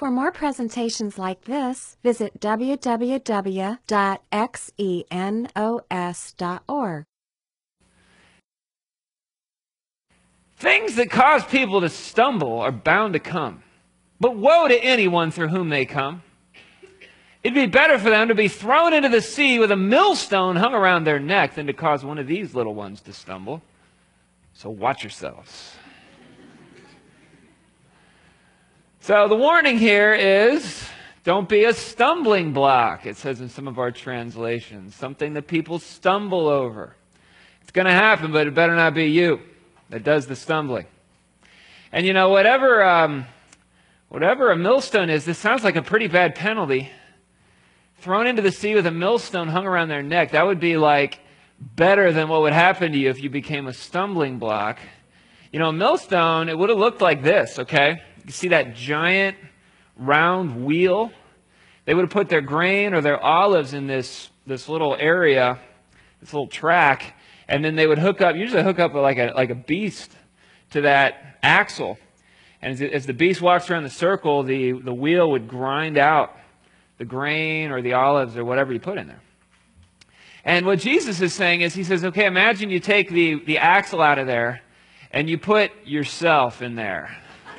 For more presentations like this, visit www.xenos.org. Things that cause people to stumble are bound to come. But woe to anyone through whom they come. It'd be better for them to be thrown into the sea with a millstone hung around their neck than to cause one of these little ones to stumble. So watch yourselves. So the warning here is, don't be a stumbling block, it says in some of our translations. Something that people stumble over. It's going to happen, but it better not be you that does the stumbling. And you know, whatever a millstone is, this sounds like a pretty bad penalty. Thrown into the sea with a millstone hung around their neck, that would be like better than what would happen to you if you became a stumbling block. You know, a millstone, it would have looked like this, okay? You see that giant round wheel? They would have put their grain or their olives in this little area, this little track, and then they would usually hook up like a beast to that axle. And as the beast walks around the circle, the wheel would grind out the grain or the olives or whatever you put in there. And what Jesus is saying is, he says, okay, imagine you take the axle out of there and you put yourself in there.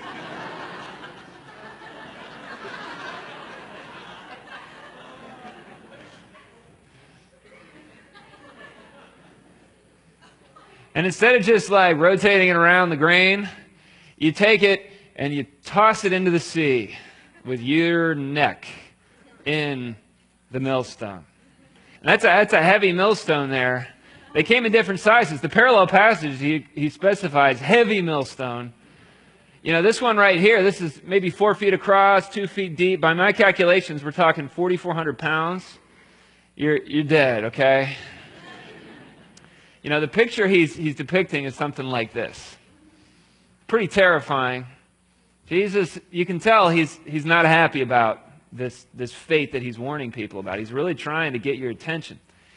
And instead of just like rotating it around the grain, you take it and you toss it into the sea with your neck in the millstone. And that's a heavy millstone there. They came in different sizes. The parallel passage, he specifies heavy millstone. You know, this one right here, this is maybe 4 feet across, 2 feet deep. By my calculations, we're talking 4,400 pounds. You're dead, okay? You know, the picture he's depicting is something like this. Pretty terrifying. Jesus, you can tell he's not happy about this fate that he's warning people about. He's really trying to get your attention.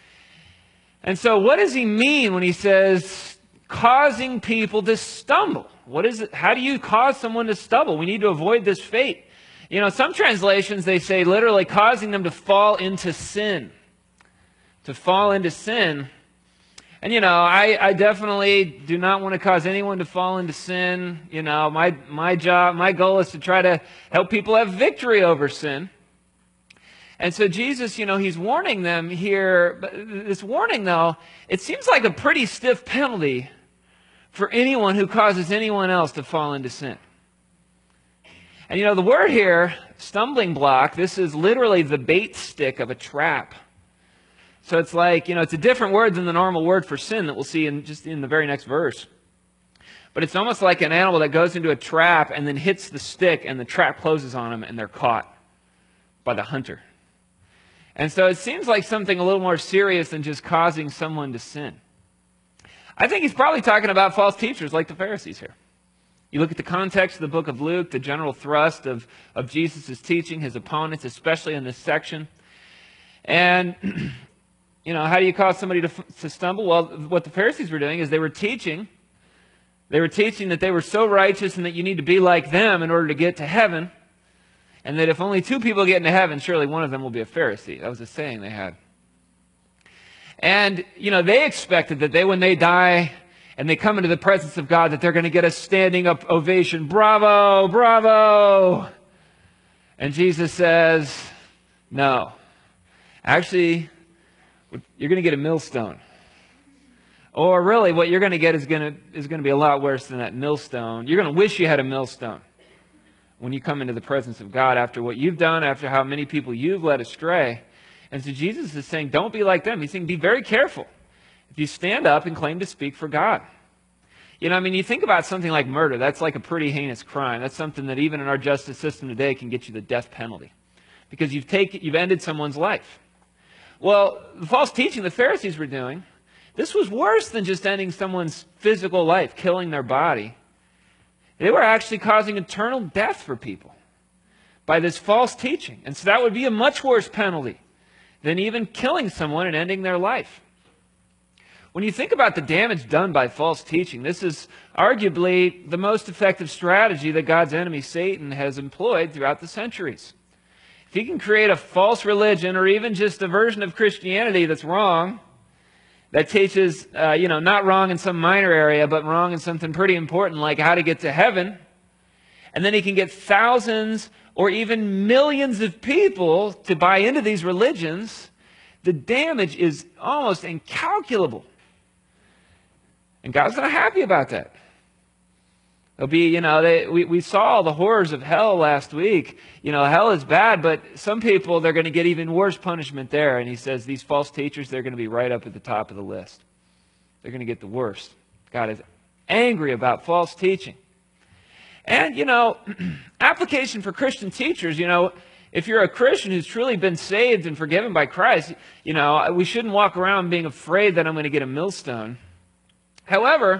And so what does he mean when he says causing people to stumble? What is it? How do you cause someone to stumble? We need to avoid this fate. You know, some translations, they say literally causing them to fall into sin. To fall into sin. And, you know, I definitely do not want to cause anyone to fall into sin. You know, my goal is to try to help people have victory over sin. And so Jesus, you know, he's warning them here. But this warning, though, it seems like a pretty stiff penalty for anyone who causes anyone else to fall into sin. And, you know, the word here, stumbling block, this is literally the bait stick of a trap. So it's like, you know, it's a different word than the normal word for sin that we'll see in the very next verse. But it's almost like an animal that goes into a trap and then hits the stick and the trap closes on them and they're caught by the hunter. And so it seems like something a little more serious than just causing someone to sin. I think he's probably talking about false teachers like the Pharisees here. You look at the context of the book of Luke, the general thrust of Jesus' teaching, his opponents, especially in this section. And you know, how do you cause somebody to stumble? Well, what the Pharisees were doing is they were teaching that they were so righteous and that you need to be like them in order to get to heaven. And that if only 2 people get into heaven, surely one of them will be a Pharisee. That was a saying they had. And, you know, they expected that when they die and they come into the presence of God, that they're going to get a standing up ovation. Bravo, bravo. And Jesus says, no. Actually, you're going to get a millstone. Or really, what you're going to get is going to be a lot worse than that millstone. You're going to wish you had a millstone when you come into the presence of God after what you've done, after how many people you've led astray. And so Jesus is saying, don't be like them. He's saying, be very careful if you stand up and claim to speak for God. You know, I mean, you think about something like murder. That's like a pretty heinous crime. That's something that even in our justice system today can get you the death penalty because you've ended someone's life. Well, the false teaching the Pharisees were doing, this was worse than just ending someone's physical life, killing their body. They were actually causing eternal death for people by this false teaching. And so that would be a much worse penalty than even killing someone and ending their life. When you think about the damage done by false teaching, this is arguably the most effective strategy that God's enemy, Satan, has employed throughout the centuries. If he can create a false religion or even just a version of Christianity that's wrong, that teaches, not wrong in some minor area, but wrong in something pretty important like how to get to heaven, and then he can get thousands or even millions of people to buy into these religions, the damage is almost incalculable. And God's not happy about that. There'll be, we saw the horrors of hell last week. Hell is bad, but some people, they're going to get even worse punishment there. And he says these false teachers, they're going to be right up at the top of the list. They're going to get the worst. God is angry about false teaching. And, application for Christian teachers, if you're a Christian who's truly been saved and forgiven by Christ, we shouldn't walk around being afraid that I'm going to get a millstone. However,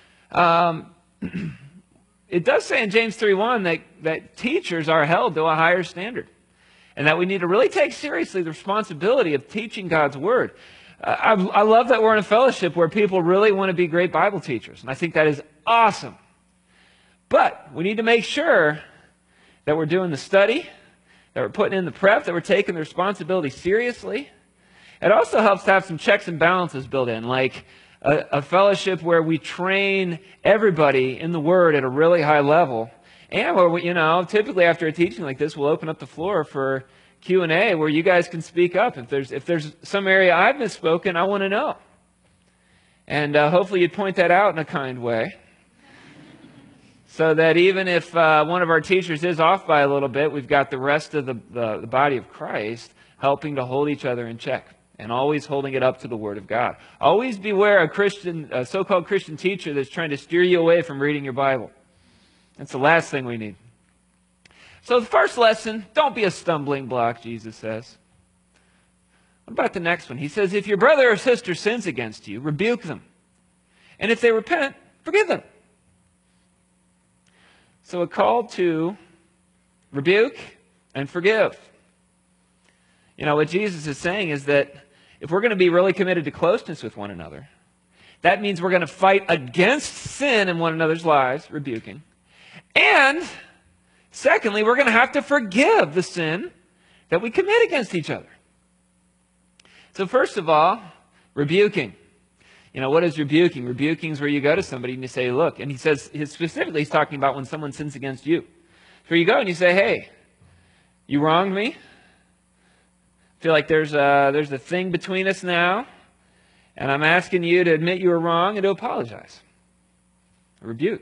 it does say in James 3:1 that teachers are held to a higher standard, and that we need to really take seriously the responsibility of teaching God's Word. I love that we're in a fellowship where people really want to be great Bible teachers, and I think that is awesome. But we need to make sure that we're doing the study, that we're putting in the prep, that we're taking the responsibility seriously. It also helps to have some checks and balances built in, like a fellowship where we train everybody in the Word at a really high level. And where we, typically after a teaching like this, we'll open up the floor for Q&A where you guys can speak up. If there's some area I've misspoken, I want to know. And hopefully you'd point that out in a kind way. So that even if one of our teachers is off by a little bit, we've got the rest of the body of Christ helping to hold each other in check and always holding it up to the Word of God. Always beware a so-called Christian teacher that's trying to steer you away from reading your Bible. That's the last thing we need. So the first lesson, don't be a stumbling block, Jesus says. What about the next one? He says, if your brother or sister sins against you, rebuke them. And if they repent, forgive them. So a call to rebuke and forgive. What Jesus is saying is that if we're going to be really committed to closeness with one another, that means we're going to fight against sin in one another's lives, rebuking. And secondly, we're going to have to forgive the sin that we commit against each other. So first of all, rebuking. What is rebuking? Rebuking is where you go to somebody and you say, look, and he says, specifically he's talking about when someone sins against you. So you go and you say, hey, you wronged me. I feel like there's a thing between us now, and I'm asking you to admit you were wrong and to apologize. A rebuke.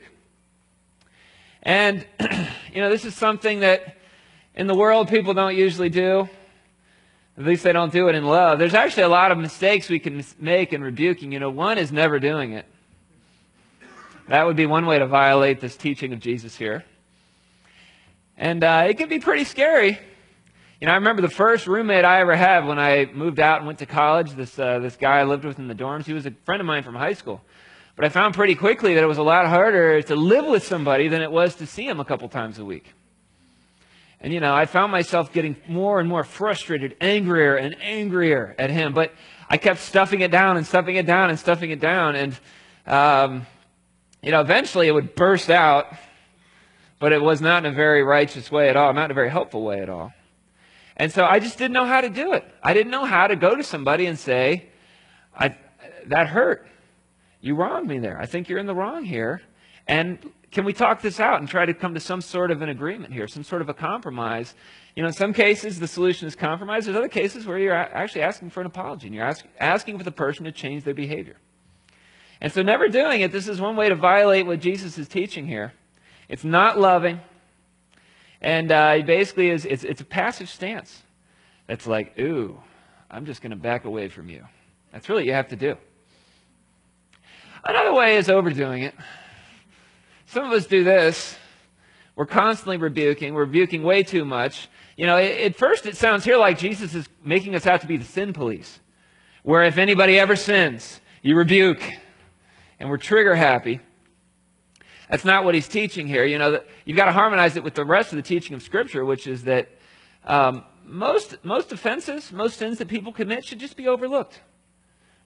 And, this is something that in the world people don't usually do. At least they don't do it in love. There's actually a lot of mistakes we can make in rebuking. One is never doing it. That would be one way to violate this teaching of Jesus here. And it can be pretty scary. I remember the first roommate I ever had when I moved out and went to college. This guy I lived with in the dorms, he was a friend of mine from high school. But I found pretty quickly that it was a lot harder to live with somebody than it was to see him a couple times a week. And, I found myself getting more and more frustrated, angrier and angrier at him. But I kept stuffing it down and stuffing it down and stuffing it down. And, eventually it would burst out. But it was not in a very righteous way at all, not in a very helpful way at all. And so I just didn't know how to do it. I didn't know how to go to somebody and say, that hurt. You wronged me there. I think you're in the wrong here. And can we talk this out and try to come to some sort of an agreement here, some sort of a compromise? In some cases, the solution is compromise. There's other cases where you're actually asking for an apology, and you're asking for the person to change their behavior. And so never doing it, this is one way to violate what Jesus is teaching here. It's not loving. And basically, it's a passive stance. That's like, ooh, I'm just going to back away from you. That's really what you have to do. Another way is overdoing it. Some of us do this. We're constantly rebuking. We're rebuking way too much. At first it sounds here like Jesus is making us out to be the sin police, where if anybody ever sins, you rebuke. And we're trigger happy. That's not what he's teaching here. You've got to harmonize it with the rest of the teaching of Scripture, which is that most offenses, most sins that people commit should just be overlooked.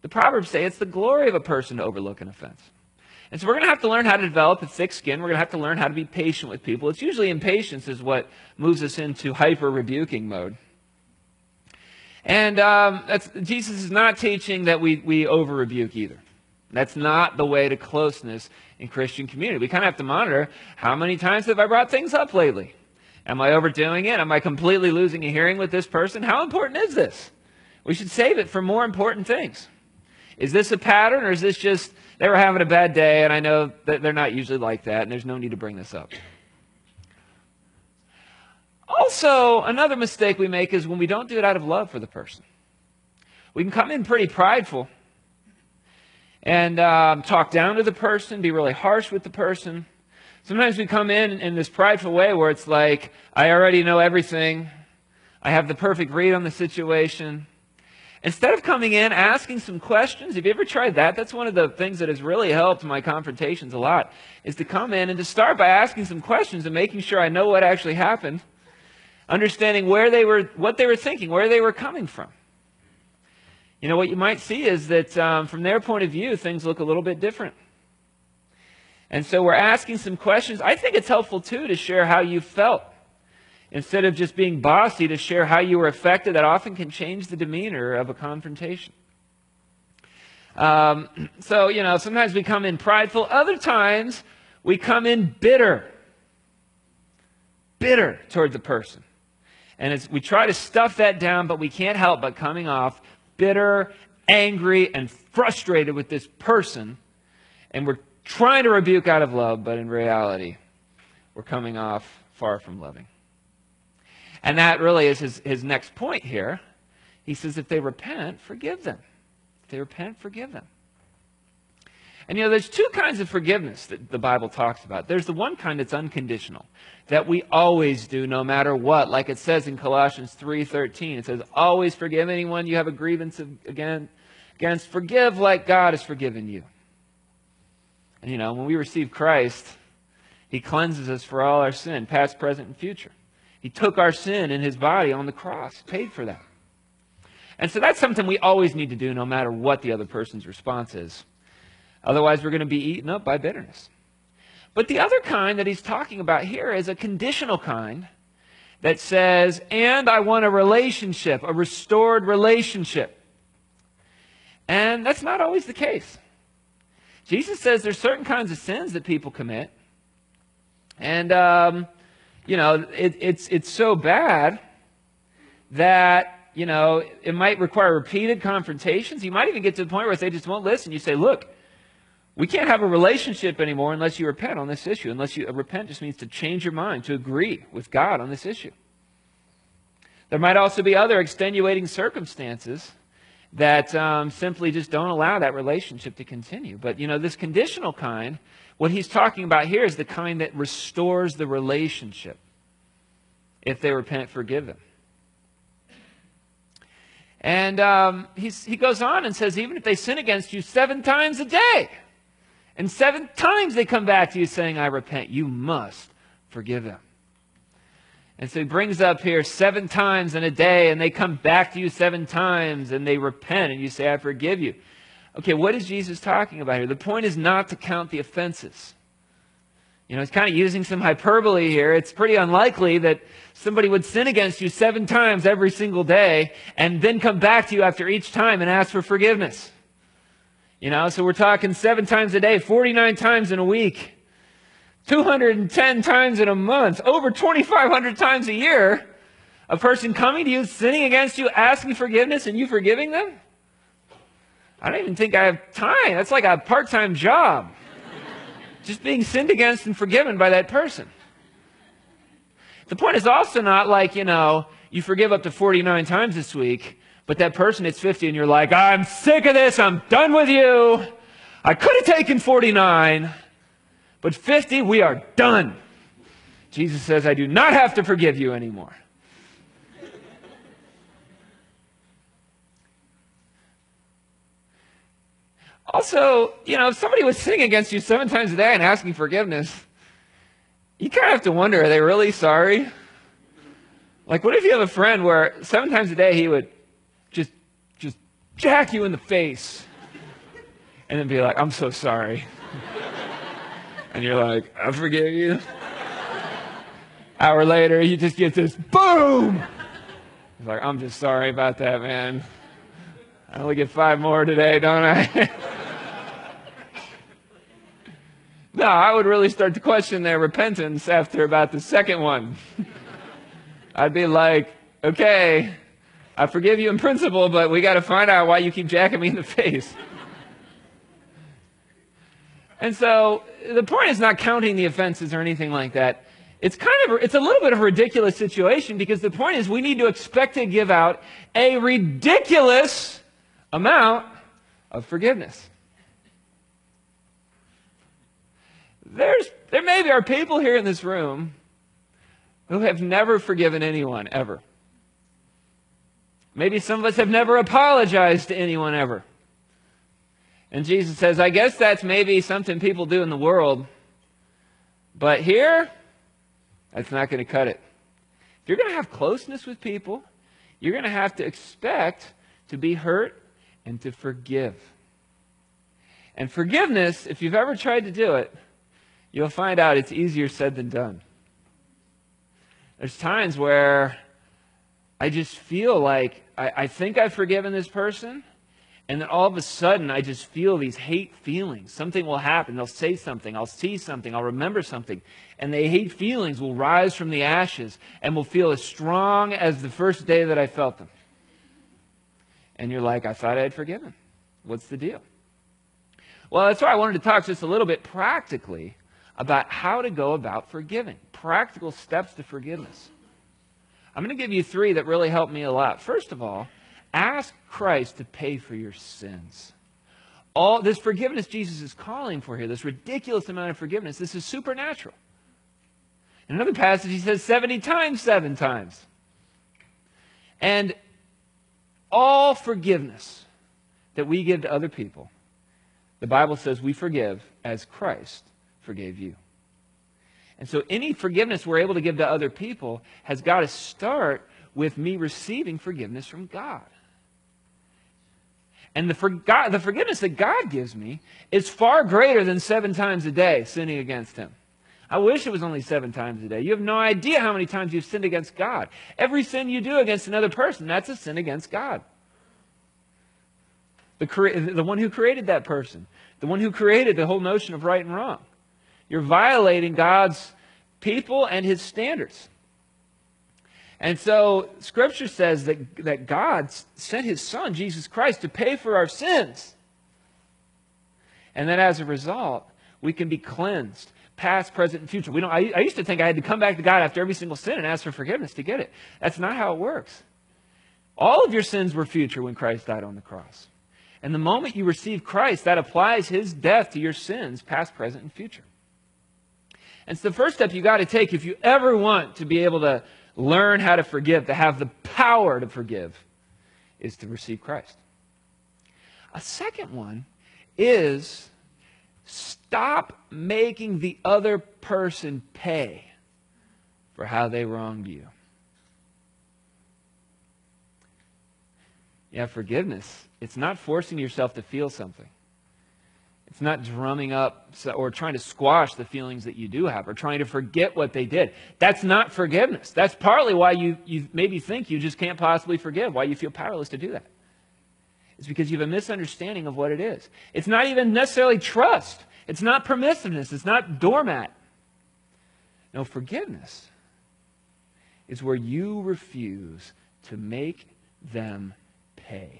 The Proverbs say it's the glory of a person to overlook an offense. And so we're going to have to learn how to develop a thick skin. We're going to have to learn how to be patient with people. It's usually impatience is what moves us into hyper-rebuking mode. And Jesus is not teaching that we over-rebuke either. That's not the way to closeness in Christian community. We kind of have to monitor, how many times have I brought things up lately? Am I overdoing it? Am I completely losing a hearing with this person? How important is this? We should save it for more important things. Is this a pattern, or is this just, they were having a bad day, and I know that they're not usually like that, and there's no need to bring this up? Also, another mistake we make is when we don't do it out of love for the person. We can come in pretty prideful and talk down to the person, be really harsh with the person. Sometimes we come in this prideful way where it's like, I already know everything. I have the perfect read on the situation. Instead of coming in, asking some questions, have you ever tried that? That's one of the things that has really helped my confrontations a lot, is to come in and to start by asking some questions and making sure I know what actually happened, understanding what they were thinking, where they were coming from. You know, what you might see is that from their point of view, things look a little bit different. And so we're asking some questions. I think it's helpful, too, to share how you felt. Instead of just being bossy, to share how you were affected. That often can change the demeanor of a confrontation. So, you know, sometimes we come in prideful. Other times, we come in bitter. Bitter toward the person. And we try to stuff that down, but we can't help but coming off bitter, angry, and frustrated with this person. And we're trying to rebuke out of love, but in reality, we're coming off far from loving. And that really is his next point here. He says, if they repent, forgive them. If they repent, forgive them. And you know, there's two kinds of forgiveness that the Bible talks about. There's the one kind that's unconditional, that we always do no matter what. Like it says in Colossians 3:13, it says, always forgive anyone you have a grievance against. Forgive like God has forgiven you. And you know, when we receive Christ, He cleanses us for all our sin, past, present, and future. He took our sin in His body on the cross, paid for that. And so that's something we always need to do no matter what the other person's response is. Otherwise, we're going to be eaten up by bitterness. But the other kind that he's talking about here is a conditional kind that says, and I want a relationship, a restored relationship. And that's not always the case. Jesus says there's certain kinds of sins that people commit. And, you know, it's so bad that, you know, it might require repeated confrontations. You might even get to the point where if they just won't listen, you say, look, we can't have a relationship anymore unless you repent on this issue. Repent just means to change your mind, to agree with God on this issue. There might also be other extenuating circumstances that simply just don't allow that relationship to continue. But, you know, this conditional kind, what he's talking about here is the kind that restores the relationship. If they repent, forgive them. And he goes on and says, even if they sin against you 7 times a day, and 7 times they come back to you saying, I repent, you must forgive them. And so he brings up here 7 times in a day, and they come back to you 7 times, and they repent, and you say, I forgive you. Okay, what is Jesus talking about here? The point is not to count the offenses. You know, he's kind of using some hyperbole here. It's pretty unlikely that somebody would sin against you 7 times every single day, and then come back to you after each time and ask for forgiveness. You know, so we're talking 7 times a day, 49 times in a week, 210 times in a month, over 2,500 times a year, a person coming to you, sinning against you, asking forgiveness, and you forgiving them? I don't even think I have time. That's like a part-time job. Just being sinned against and forgiven by that person. The point is also not like, you know, you forgive up to 49 times this week, but that person hits 50 and you're like, I'm sick of this. I'm done with you. I could have taken 49, but 50, we are done. Jesus says, I do not have to forgive you anymore. Also, you know, if somebody was sinning against you 7 times a day and asking forgiveness, you kind of have to wonder, are they really sorry? Like, what if you have a friend where 7 times a day he would just jack you in the face and then be like, I'm so sorry. And you're like, I forgive you. Hour later, you just get this boom. He's like, I'm just sorry about that, man. I only get 5 more today, don't I? No, I would really start to question their repentance after about the second one. I'd be like, okay, I forgive you in principle, but we got to find out why you keep jacking me in the face. And so the point is not counting the offenses or anything like that. It's a little bit of a ridiculous situation, because the point is we need to expect to give out a ridiculous amount of forgiveness. There maybe are people here in this room who have never forgiven anyone ever. Maybe some of us have never apologized to anyone ever. And Jesus says, I guess that's maybe something people do in the world, but here, that's not going to cut it. If you're going to have closeness with people, you're going to have to expect to be hurt and to forgive. And forgiveness, if you've ever tried to do it, you'll find out it's easier said than done. There's times where I just feel like I think I've forgiven this person, and then all of a sudden I just feel these hate feelings. Something will happen. They'll say something. I'll see something. I'll remember something. And the hate feelings will rise from the ashes and will feel as strong as the first day that I felt them. And you're like, I thought I had forgiven. What's the deal? Well, that's why I wanted to talk just a little bit practically about how to go about forgiving. Practical steps to forgiveness. I'm going to give you 3 that really helped me a lot. First of all, ask Christ to pay for your sins. All this forgiveness Jesus is calling for here, this ridiculous amount of forgiveness, this is supernatural. In another passage, he says 70 times, 7 times. And all forgiveness that we give to other people, the Bible says we forgive as Christ forgave you. And so any forgiveness we're able to give to other people has got to start with me receiving forgiveness from God. And the forgiveness that God gives me is far greater than 7 times a day sinning against Him. I wish it was only 7 times a day. You have no idea how many times you've sinned against God. Every sin you do against another person, that's a sin against God. The one who created that person. The one who created the whole notion of right and wrong. You're violating God's people and His standards. And so Scripture says that God sent His Son, Jesus Christ, to pay for our sins. And then as a result, we can be cleansed, past, present, and future. I used to think I had to come back to God after every single sin and ask for forgiveness to get it. That's not how it works. All of your sins were future when Christ died on the cross. And the moment you receive Christ, that applies His death to your sins, past, present, and future. And so the first step you got to take if you ever want to be able to learn how to forgive, to have the power to forgive, is to receive Christ. A second one is stop making the other person pay for how they wronged you. Yeah, forgiveness, it's not forcing yourself to feel something. It's not drumming up or trying to squash the feelings that you do have or trying to forget what they did. That's not forgiveness. That's partly why you maybe think you just can't possibly forgive, why you feel powerless to do that. It's because you have a misunderstanding of what it is. It's not even necessarily trust. It's not permissiveness. It's not doormat. No, forgiveness is where you refuse to make them pay.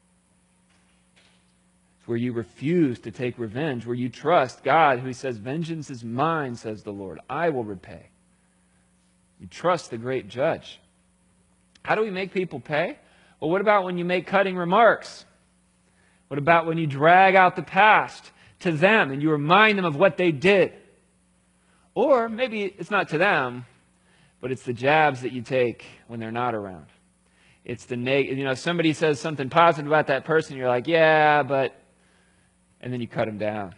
Where you refuse to take revenge, where you trust God who says, vengeance is mine, says the Lord. I will repay. You trust the great judge. How do we make people pay? Well, what about when you make cutting remarks? What about when you drag out the past to them and you remind them of what they did? Or maybe it's not to them, but it's the jabs that you take when they're not around. It's the somebody says something positive about that person, you're like, yeah, but... and then you cut them down.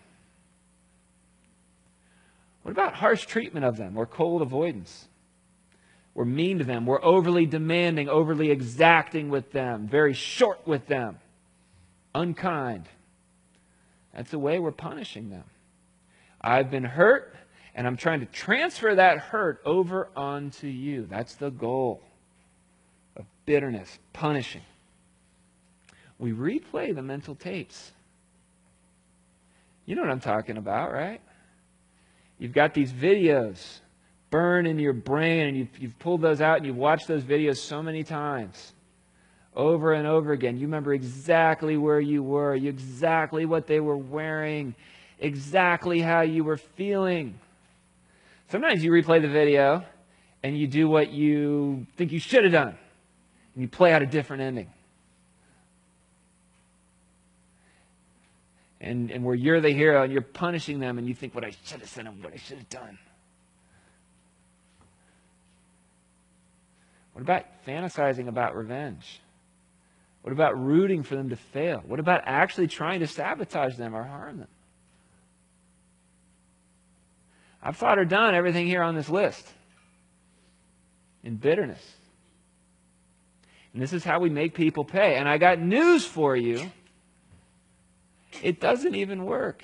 What about harsh treatment of them or cold avoidance? We're mean to them. We're overly demanding, overly exacting with them, very short with them, unkind. That's the way we're punishing them. I've been hurt, and I'm trying to transfer that hurt over onto you. That's the goal of bitterness, punishing. We replay the mental tapes. You know what I'm talking about, right? You've got these videos burn in your brain, and you've pulled those out, and you've watched those videos so many times, over and over again. You remember exactly where you were, exactly what they were wearing, exactly how you were feeling. Sometimes you replay the video, and you do what you think you should have done, and you play out a different ending. And where you're the hero, and you're punishing them, and you think, what I should have said and what I should have done. What about fantasizing about revenge? What about rooting for them to fail? What about actually trying to sabotage them or harm them? I've thought or done everything here on this list in bitterness. And this is how we make people pay. And I got news for you. It doesn't even work.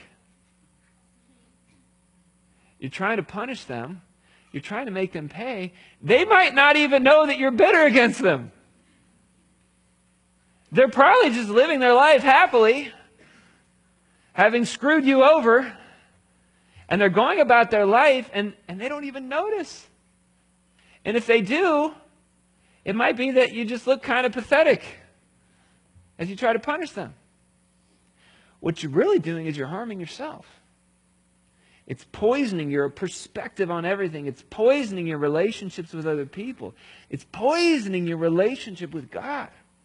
You're trying to punish them. You're trying to make them pay. They might not even know that you're bitter against them. They're probably just living their life happily, having screwed you over, and they're going about their life, and they don't even notice. And if they do, it might be that you just look kind of pathetic as you try to punish them. What you're really doing is you're harming yourself. It's poisoning your perspective on everything. It's poisoning your relationships with other people. It's poisoning your relationship with God.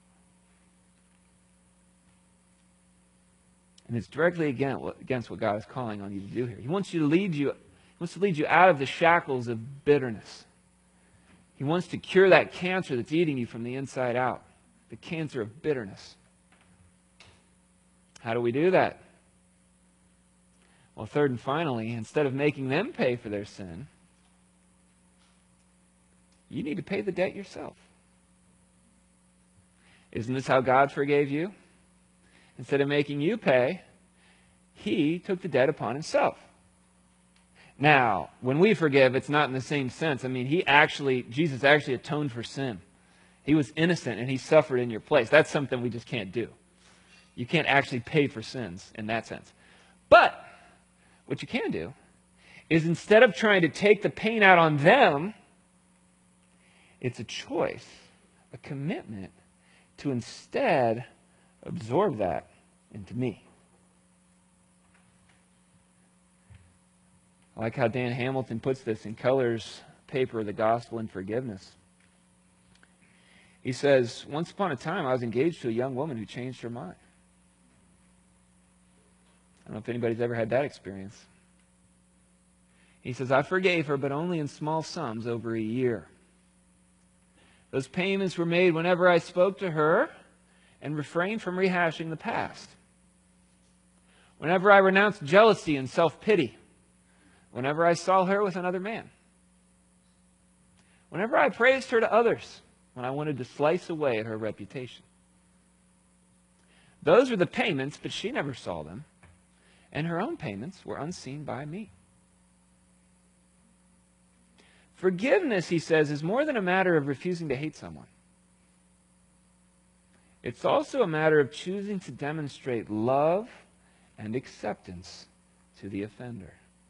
And it's directly against what God is calling on you to do here. He wants to lead you out of the shackles of bitterness. He wants to cure that cancer that's eating you from the inside out, the cancer of bitterness. How do we do that? Well, third and finally, instead of making them pay for their sin, you need to pay the debt yourself. Isn't this how God forgave you? Instead of making you pay, He took the debt upon Himself. Now, when we forgive, it's not in the same sense. I mean, Jesus actually atoned for sin. He was innocent and He suffered in your place. That's something we just can't do. You can't actually pay for sins in that sense. But what you can do is, instead of trying to take the pain out on them, it's a choice, a commitment to instead absorb that into me. I like how Dan Hamilton puts this in Keller's paper, The Gospel and Forgiveness. He says, once upon a time, I was engaged to a young woman who changed her mind. I don't know if anybody's ever had that experience. He says, I forgave her, but only in small sums over a year. Those payments were made whenever I spoke to her and refrained from rehashing the past. Whenever I renounced jealousy and self-pity. Whenever I saw her with another man. Whenever I praised her to others when I wanted to slice away at her reputation. Those were the payments, but she never saw them. And her own payments were unseen by me. Forgiveness, he says, is more than a matter of refusing to hate someone. It's also a matter of choosing to demonstrate love and acceptance to the offender.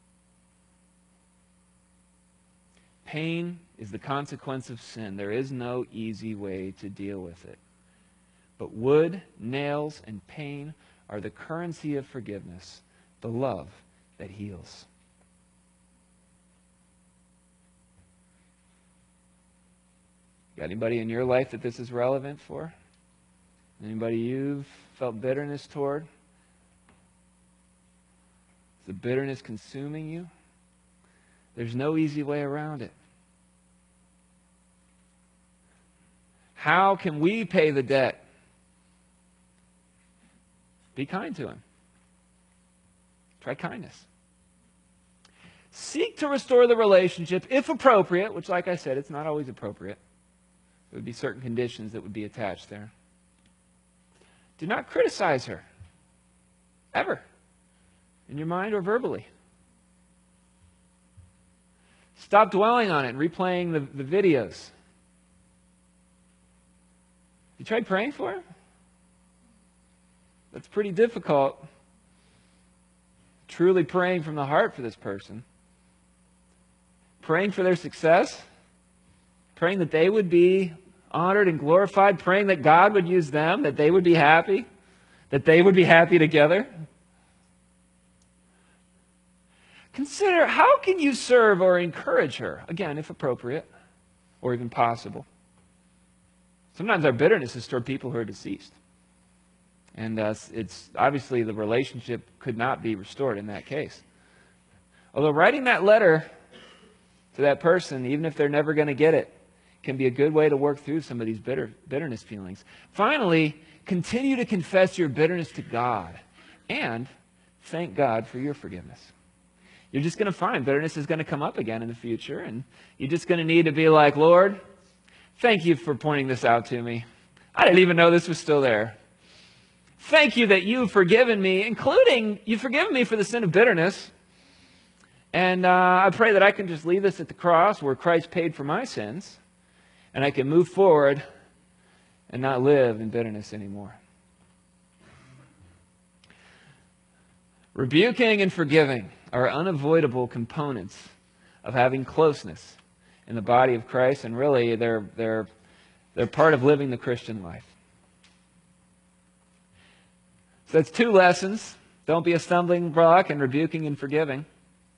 Pain is the consequence of sin. There is no easy way to deal with it. But wood, nails, and pain are the currency of forgiveness, the love that heals. Got anybody in your life that this is relevant for? Anybody you've felt bitterness toward? Is the bitterness consuming you? There's no easy way around it. How can we pay the debt? Be kind to him. Try kindness. Seek to restore the relationship, if appropriate, which, like I said, it's not always appropriate. There would be certain conditions that would be attached there. Do not criticize her. Ever. in your mind or verbally. Stop dwelling on it and replaying the videos. You tried praying for him? That's pretty difficult. Truly praying from the heart for this person. Praying for their success. Praying that they would be honored and glorified. Praying that God would use them, that they would be happy. That they would be happy together. Consider, how can you serve or encourage her? Again, if appropriate, or even possible. Sometimes our bitterness is toward people who are deceased. And it's obviously the relationship could not be restored in that case. Although writing that letter to that person, even if they're never going to get it, can be a good way to work through some of these bitterness feelings. Finally, continue to confess your bitterness to God and thank God for your forgiveness. You're just going to find bitterness is going to come up again in the future, and you're just going to need to be like, Lord, thank you for pointing this out to me. I didn't even know this was still there. Thank you that you've forgiven me, including you've forgiven me for the sin of bitterness. And I pray that I can just leave this at the cross where Christ paid for my sins, and I can move forward and not live in bitterness anymore. Rebuking and forgiving are unavoidable components of having closeness in the body of Christ, and really they're part of living the Christian life. So that's 2 lessons. Don't be a stumbling block in rebuking and forgiving.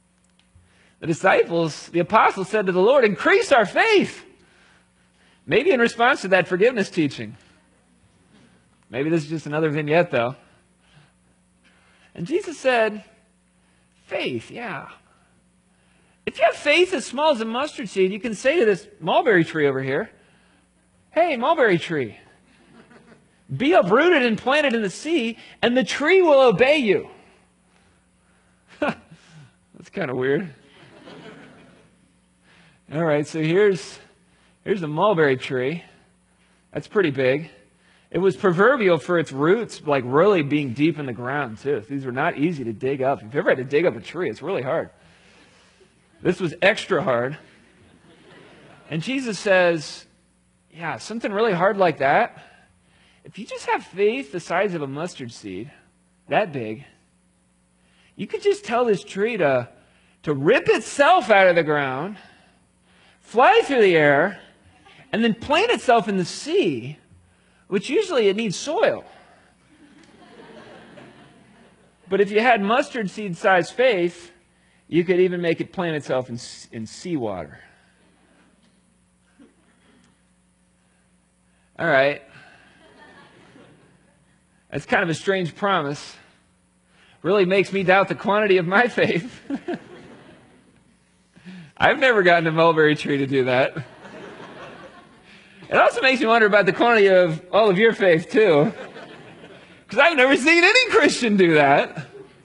The apostles said to the Lord, increase our faith. Maybe in response to that forgiveness teaching. Maybe this is just another vignette, though. And Jesus said, faith, yeah. If you have faith as small as a mustard seed, you can say to this mulberry tree over here, hey, mulberry tree, be uprooted and planted in the sea, and the tree will obey you. That's kind of weird. All right, so here's a mulberry tree. That's pretty big. It was proverbial for its roots, like really being deep in the ground, too. These were not easy to dig up. If you've ever had to dig up a tree, it's really hard. This was extra hard. And Jesus says, yeah, something really hard like that, if you just have faith the size of a mustard seed, that big, you could just tell this tree to rip itself out of the ground, fly through the air, and then plant itself in the sea, which usually it needs soil. But if you had mustard seed sized faith, you could even make it plant itself in seawater. All right. That's kind of a strange promise. Really makes me doubt the quantity of my faith. I've never gotten a mulberry tree to do that. It also makes me wonder about the quantity of all of your faith, too. Because I've never seen any Christian do that.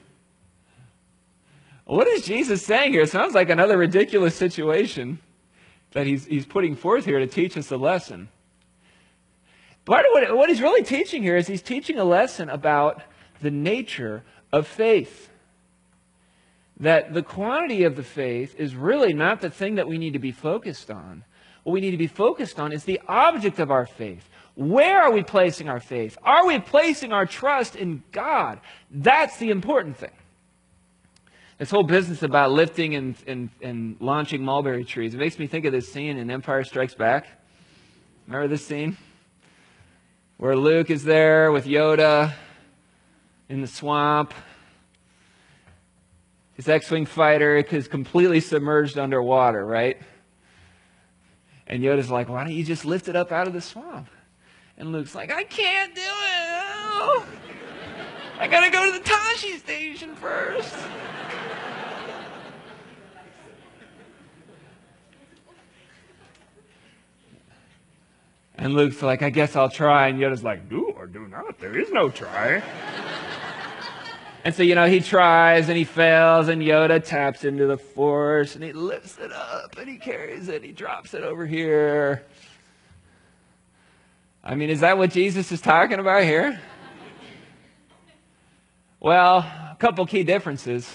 What is Jesus saying here? It sounds like another ridiculous situation that he's putting forth here to teach us a lesson. Part of what he's really teaching here is he's teaching a lesson about the nature of faith. That the quantity of the faith is really not the thing that we need to be focused on. What we need to be focused on is the object of our faith. Where are we placing our faith? Are we placing our trust in God? That's the important thing. This whole business about lifting and launching mulberry trees, it makes me think of this scene in Empire Strikes Back. Remember this scene? Where Luke is there with Yoda in the swamp. His X-Wing fighter is completely submerged underwater, right? And Yoda's like, why don't you just lift it up out of the swamp? And Luke's like, I can't do it. Oh, I got to go to the Tashi station first. And Luke's like, I guess I'll try. And Yoda's like, do or do not. There is no try. And so, he tries and he fails, and Yoda taps into the Force, and he lifts it up, and he carries it, he drops it over here. I mean, is that what Jesus is talking about here? Well, couple key differences.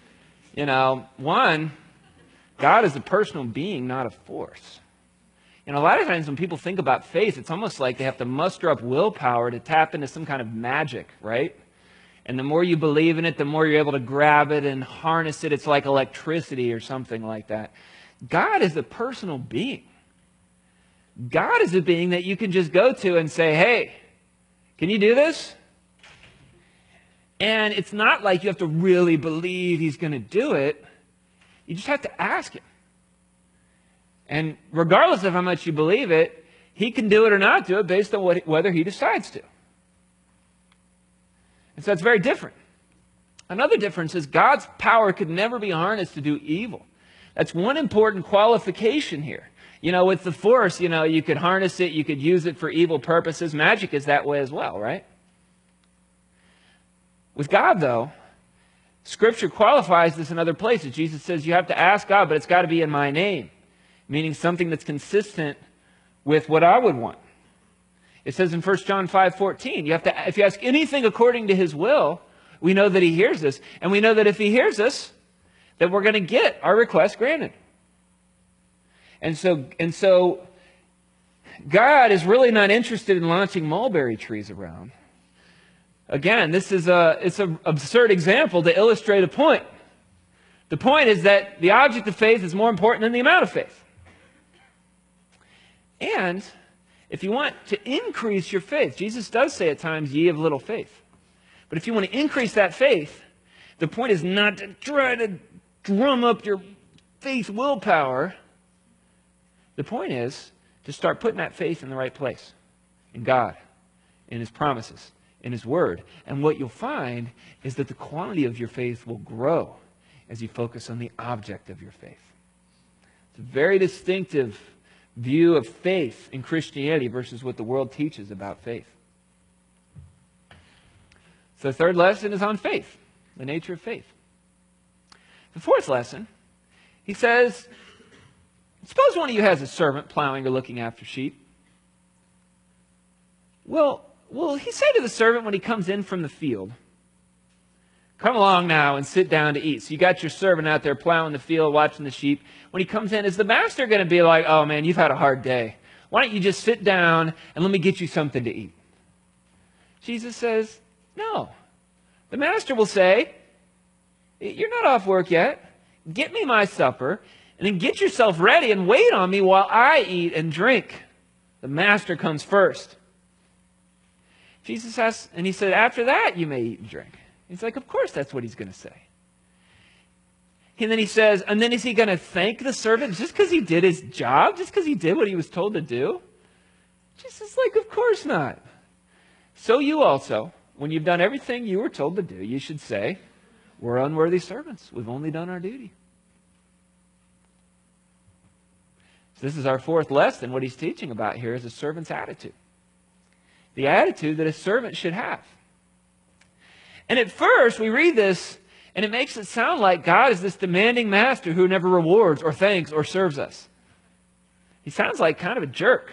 One, God is a personal being, not a force. A lot of times when people think about faith, it's almost like they have to muster up willpower to tap into some kind of magic, right? And the more you believe in it, the more you're able to grab it and harness it. It's like electricity or something like that. God is a personal being. God is a being that you can just go to and say, hey, can you do this? And it's not like you have to really believe he's going to do it. You just have to ask him. And regardless of how much you believe it, he can do it or not do it based on whether he decides to. And so it's very different. Another difference is God's power could never be harnessed to do evil. That's one important qualification here. With the force, you could harness it, you could use it for evil purposes. Magic is that way as well, right? With God, though, Scripture qualifies this in other places. Jesus says you have to ask God, but it's got to be in my name, meaning something that's consistent with what I would want. It says in 1 John 5:14, if you ask anything according to his will, we know that he hears us. And we know that if he hears us, that we're going to get our request granted. And so God is really not interested in launching mulberry trees around. Again, it's an absurd example to illustrate a point. The point is that the object of faith is more important than the amount of faith. And if you want to increase your faith, Jesus does say at times, ye of little faith. But if you want to increase that faith, the point is not to try to drum up your faith willpower. The point is to start putting that faith in the right place, in God, in his promises, in his word. And what you'll find is that the quantity of your faith will grow as you focus on the object of your faith. It's a very distinctive view of faith in Christianity versus what the world teaches about faith. So the third lesson is on faith, the nature of faith. The fourth lesson, he says, suppose one of you has a servant plowing or looking after sheep. Will he say to the servant when he comes in from the field, come along now and sit down to eat? So you got your servant out there plowing the field, watching the sheep. When he comes in, is the master going to be like, oh man, you've had a hard day. Why don't you just sit down and let me get you something to eat? Jesus says, no. The master will say, you're not off work yet. Get me my supper and then get yourself ready and wait on me while I eat and drink. The master comes first. Jesus asks, and he said, after that you may eat and drink. He's like, of course that's what he's going to say. And then he says, and then is he going to thank the servant just because he did his job? Just because he did what he was told to do? Jesus is like, of course not. So you also, when you've done everything you were told to do, you should say, we're unworthy servants. We've only done our duty. So this is our fourth lesson. What he's teaching about here is a servant's attitude. The attitude that a servant should have. And at first, we read this, and it makes it sound like God is this demanding master who never rewards or thanks or serves us. He sounds like kind of a jerk.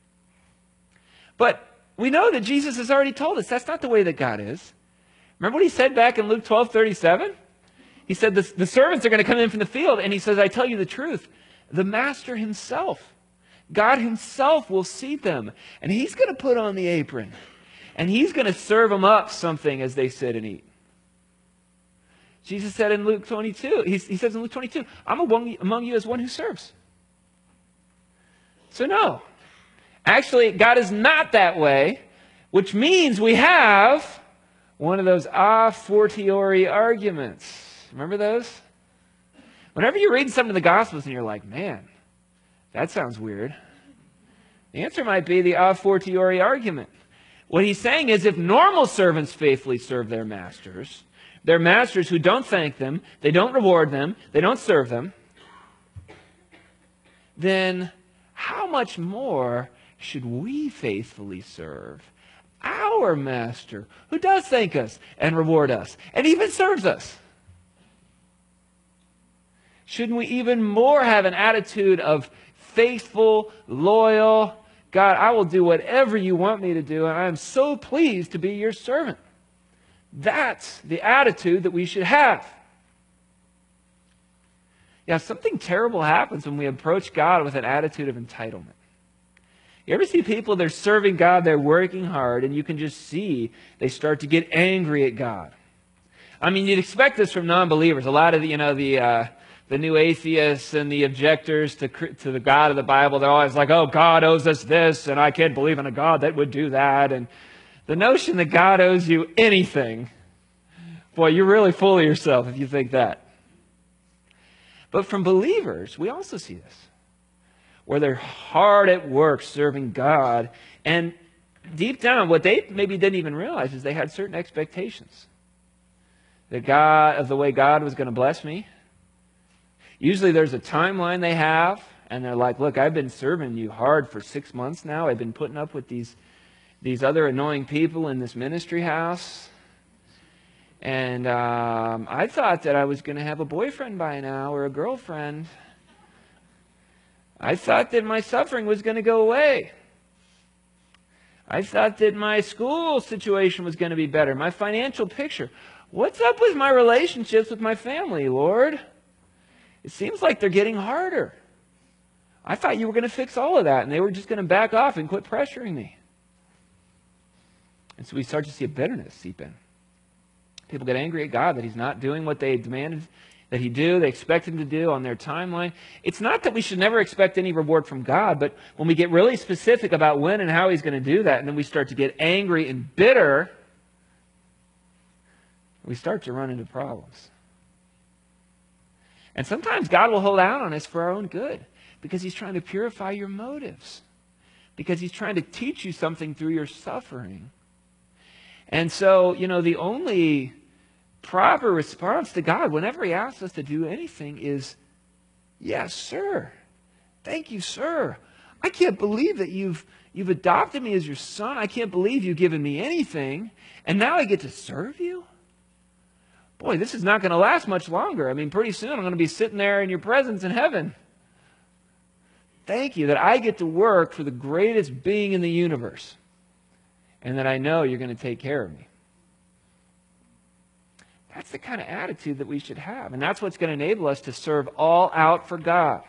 But we know that Jesus has already told us that's not the way that God is. Remember what he said back in Luke 12:37? He said the servants are going to come in from the field, and he says, I tell you the truth, the master himself, God himself will seat them, and he's going to put on the apron, and he's going to serve them up something as they sit and eat. Jesus said in Luke 22, he says in Luke 22, I'm among you as one who serves. So no, actually God is not that way, which means we have one of those a fortiori arguments. Remember those? Whenever you read some of the Gospels and you're like, man, that sounds weird. The answer might be the a fortiori argument. What he's saying is if normal servants faithfully serve their masters who don't thank them, they don't reward them, they don't serve them, then how much more should we faithfully serve our master who does thank us and reward us and even serves us? Shouldn't we even more have an attitude of faithful, loyal, God, I will do whatever you want me to do, and I am so pleased to be your servant. That's the attitude that we should have. Yeah, something terrible happens when we approach God with an attitude of entitlement. You ever see people, they're serving God, they're working hard, and you can just see they start to get angry at God. I mean, you'd expect this from non-believers. A lot of the new atheists and the objectors to the God of the Bible, they're always like, oh, God owes us this, and I can't believe in a God that would do that. And the notion that God owes you anything, boy, you're really full of yourself if you think that. But from believers, we also see this, where they're hard at work serving God, and deep down, what they maybe didn't even realize is they had certain expectations. Of the way God was going to bless me. Usually there's a timeline they have, and they're like, look, I've been serving you hard for 6 months now. I've been putting up with these other annoying people in this ministry house. And I thought that I was going to have a boyfriend by now or a girlfriend. I thought that my suffering was going to go away. I thought that my school situation was going to be better, my financial picture. What's up with my relationships with my family, Lord? It seems like they're getting harder. I thought you were going to fix all of that, and they were just going to back off and quit pressuring me. And so we start to see a bitterness seep in. People get angry at God that He's not doing what they demanded that He do, they expect Him to do on their timeline. It's not that we should never expect any reward from God, but when we get really specific about when and how He's going to do that, and then we start to get angry and bitter, we start to run into problems. And sometimes God will hold out on us for our own good because He's trying to purify your motives, because He's trying to teach you something through your suffering. And so, the only proper response to God whenever He asks us to do anything is, yes, sir. Thank you, sir. I can't believe that you've adopted me as your son. I can't believe you've given me anything. And now I get to serve you? Boy, this is not going to last much longer. I mean, pretty soon I'm going to be sitting there in your presence in heaven. Thank you that I get to work for the greatest being in the universe, and that I know you're going to take care of me. That's the kind of attitude that we should have, and that's what's going to enable us to serve all out for God.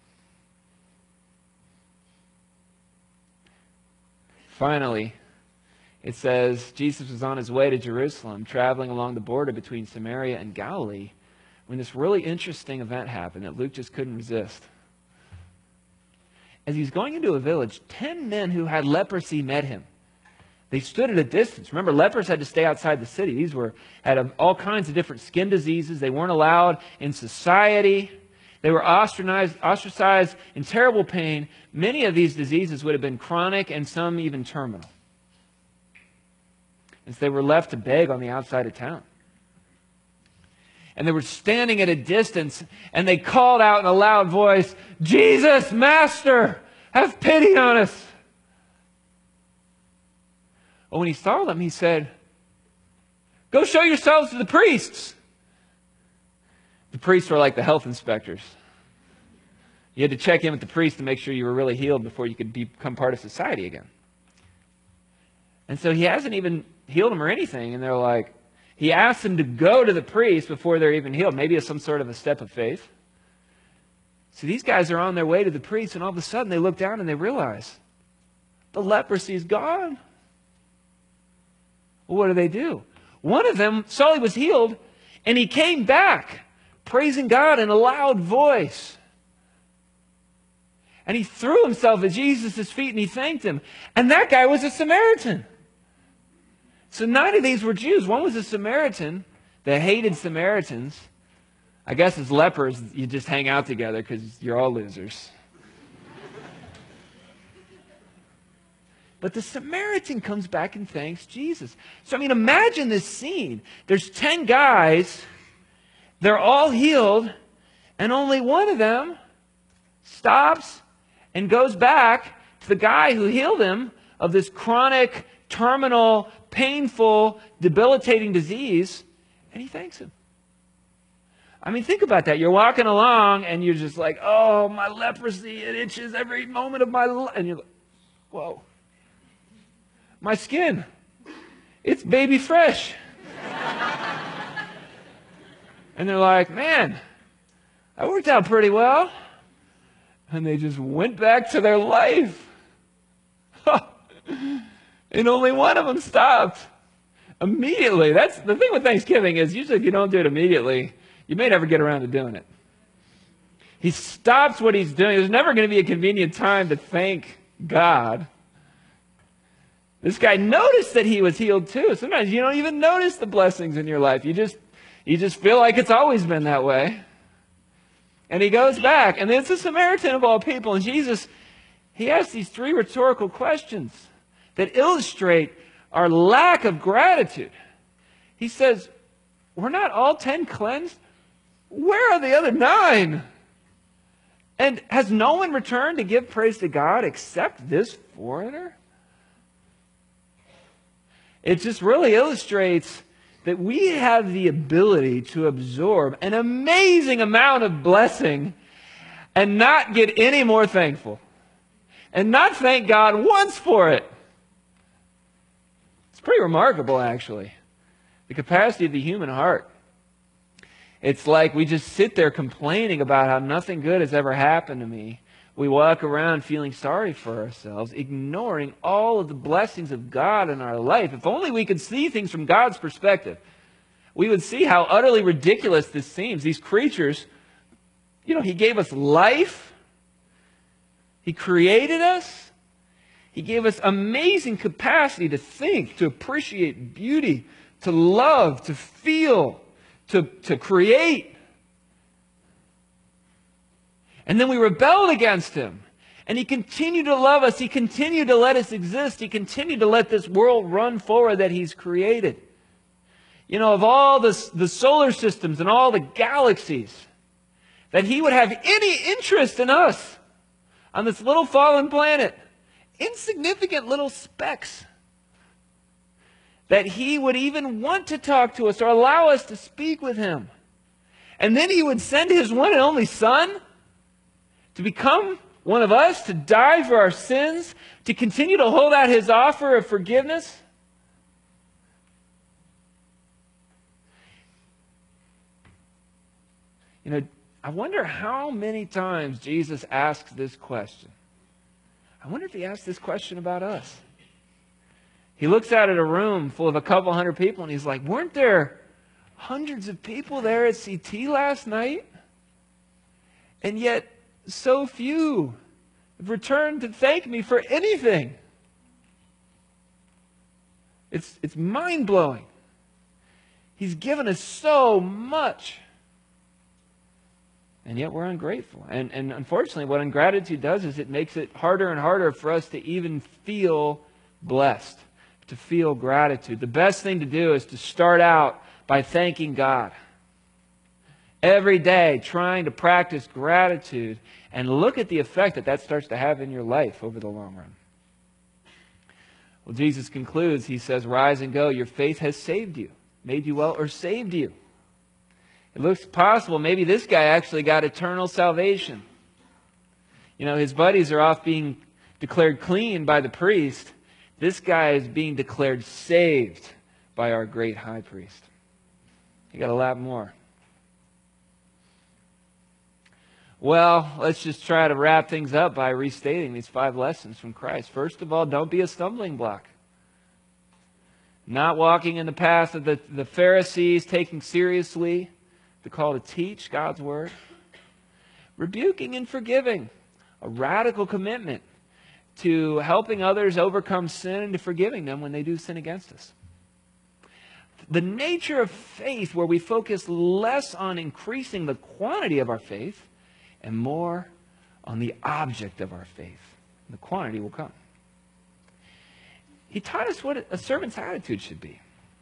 Finally, it says Jesus was on His way to Jerusalem, traveling along the border between Samaria and Galilee, when this really interesting event happened that Luke just couldn't resist. As He was going into a village, 10 men who had leprosy met Him. They stood at a distance. Remember, lepers had to stay outside the city. These had all kinds of different skin diseases. They weren't allowed in society. They were ostracized in terrible pain. Many of these diseases would have been chronic and some even terminal. And so they were left to beg on the outside of town. And they were standing at a distance, and they called out in a loud voice, "Jesus, Master, have pity on us." Well, when He saw them, He said, "Go show yourselves to the priests." The priests were like the health inspectors. You had to check in with the priest to make sure you were really healed before you could become part of society again. And so He hasn't even healed them or anything, and they're like, He asked them to go to the priest before they're even healed. Maybe it's some sort of a step of faith. So these guys are on their way to the priest, and all of a sudden they look down and they realize the leprosy is gone. Well, what do? One of them saw he was healed, and he came back praising God in a loud voice. And he threw himself at Jesus' feet and he thanked Him. And that guy was a Samaritan. So 9 of these were Jews. One was a Samaritan that hated Samaritans. I guess as lepers, you just hang out together because you're all losers. But the Samaritan comes back and thanks Jesus. So, imagine this scene. There's 10 guys. They're all healed. And only one of them stops and goes back to the guy who healed him of this chronic, terminal, painful, debilitating disease, and he thanks him. Think about that. You're walking along and you're just like, oh, my leprosy, it itches every moment of my life. And you're like, whoa. My skin, it's baby fresh. And they're like, man, that worked out pretty well. And they just went back to their life. And only one of them stopped. Immediately. That's the thing with Thanksgiving is usually if you don't do it immediately, you may never get around to doing it. He stops what he's doing. There's never going to be a convenient time to thank God. This guy noticed that he was healed too. Sometimes you don't even notice the blessings in your life. You just feel like it's always been that way. And he goes back, and it's a Samaritan of all people. And Jesus, he asks these 3 rhetorical questions that illustrate our lack of gratitude. He says, were not all 10 cleansed? Where are the other 9? And has no one returned to give praise to God except this foreigner? It just really illustrates that we have the ability to absorb an amazing amount of blessing and not get any more thankful. And not thank God once for it. It's pretty remarkable, actually. The capacity of the human heart. It's like we just sit there complaining about how nothing good has ever happened to me. We walk around feeling sorry for ourselves, ignoring all of the blessings of God in our life. If only we could see things from God's perspective, we would see how utterly ridiculous this seems. These creatures, He gave us life. He created us. He gave us amazing capacity to think, to appreciate beauty, to love, to feel, to create. And then we rebelled against Him. And He continued to love us. He continued to let us exist. He continued to let this world run forward that He's created. Of all the solar systems and all the galaxies, that He would have any interest in us on this little fallen planet, insignificant little specks, that He would even want to talk to us or allow us to speak with Him. And then He would send His one and only Son to become one of us, to die for our sins, to continue to hold out His offer of forgiveness. I wonder how many times Jesus asks this question. I wonder if He asked this question about us. He looks out at a room full of a couple hundred people and He's like, weren't there hundreds of people there at CT last night? And yet, so few have returned to thank me for anything. It's mind-blowing. He's given us so much. And yet we're ungrateful. And unfortunately, what ingratitude does is it makes it harder and harder for us to even feel blessed, to feel gratitude. The best thing to do is to start out by thanking God. Every day, trying to practice gratitude and look at the effect that starts to have in your life over the long run. Well, Jesus concludes, He says, rise and go. Your faith has saved you, made you well, or saved you. It looks possible maybe this guy actually got eternal salvation. His buddies are off being declared clean by the priest. This guy is being declared saved by our great high priest. He got a lot more. Well, let's just try to wrap things up by restating these 5 lessons from Christ. First of all, don't be a stumbling block. Not walking in the path of the Pharisees, taking seriously the call to teach God's Word. Rebuking and forgiving. A radical commitment to helping others overcome sin and to forgiving them when they do sin against us. The nature of faith where we focus less on increasing the quantity of our faith and more on the object of our faith. The quantity will come. He taught us what a servant's attitude should be.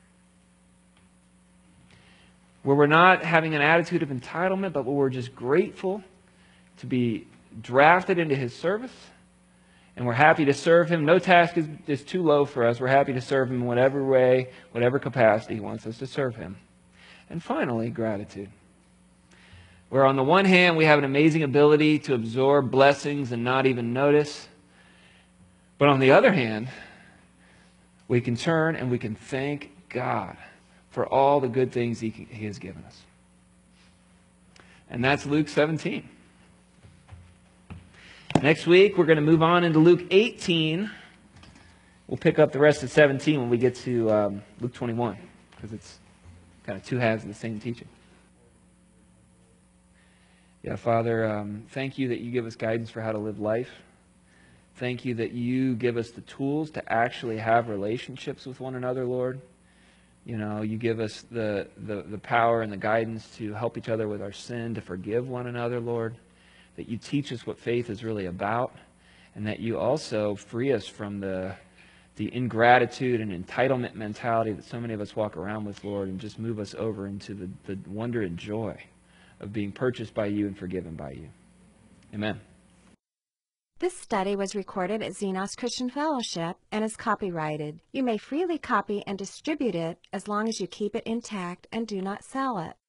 Where we're not having an attitude of entitlement, but where we're just grateful to be drafted into His service. And we're happy to serve Him. No task is too low for us. We're happy to serve Him in whatever way, whatever capacity He wants us to serve Him. And finally, gratitude. Where on the one hand, we have an amazing ability to absorb blessings and not even notice. But on the other hand, we can turn and we can thank God for all the good things He has given us. And that's Luke 17. Next week, we're going to move on into Luke 18. We'll pick up the rest of 17 when we get to Luke 21, because it's kind of two halves of the same teaching. Yeah, Father, thank you that you give us guidance for how to live life. Thank you that you give us the tools to actually have relationships with one another, Lord. You know, you give us the power and the guidance to help each other with our sin, to forgive one another, Lord. That you teach us what faith is really about, and that you also free us from the ingratitude and entitlement mentality that so many of us walk around with, Lord, and just move us over into the wonder and joy of being purchased by you and forgiven by you. Amen. This study was recorded at Xenos Christian Fellowship and is copyrighted. You may freely copy and distribute it as long as you keep it intact and do not sell it.